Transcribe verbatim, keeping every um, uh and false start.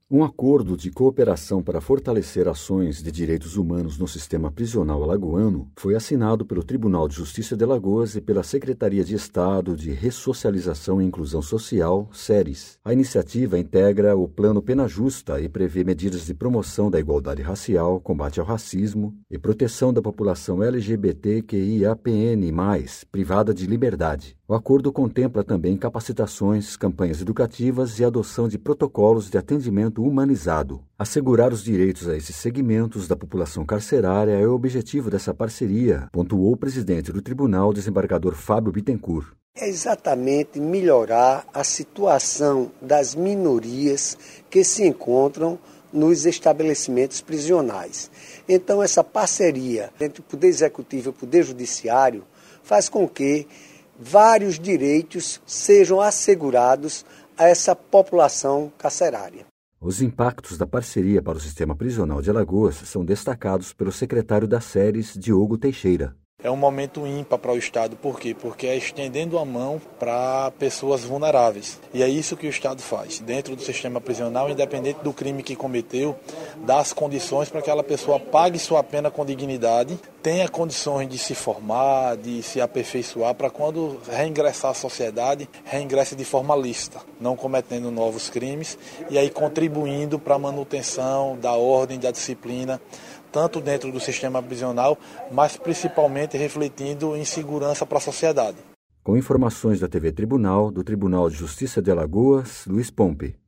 Um acordo de cooperação para fortalecer ações de direitos humanos no sistema prisional alagoano foi assinado pelo Tribunal de Justiça de Alagoas e pela Secretaria de Estado de Ressocialização e Inclusão Social, SERES. A iniciativa integra o Plano Pena Justa e prevê medidas de promoção da igualdade racial, combate ao racismo e proteção da população L G B T Q I A P N mais, privada de liberdade. O acordo contempla também capacitações, campanhas educativas e adoção de protocolos de atendimento humanizado. Assegurar os direitos a esses segmentos da população carcerária é o objetivo dessa parceria, pontuou o presidente do tribunal, desembargador Fábio Bittencourt. É exatamente melhorar a situação das minorias que se encontram nos estabelecimentos prisionais. Então, essa parceria entre o Poder Executivo e o Poder Judiciário faz com que vários direitos sejam assegurados a essa população carcerária. Os impactos da parceria para o sistema prisional de Alagoas são destacados pelo secretário da SERES, Diogo Teixeira. É um momento ímpar para o Estado, por quê? Porque é estendendo a mão para pessoas vulneráveis. E é isso que o Estado faz. Dentro do sistema prisional, independente do crime que cometeu, dá as condições para que aquela pessoa pague sua pena com dignidade, tenha condições de se formar, de se aperfeiçoar, para quando reingressar à sociedade, reingresse de forma lícita, não cometendo novos crimes, e aí contribuindo para a manutenção da ordem, da disciplina, tanto dentro do sistema prisional, mas principalmente refletindo em segurança para a sociedade. Com informações da T V Tribunal, do Tribunal de Justiça de Alagoas, Luiz Pompe.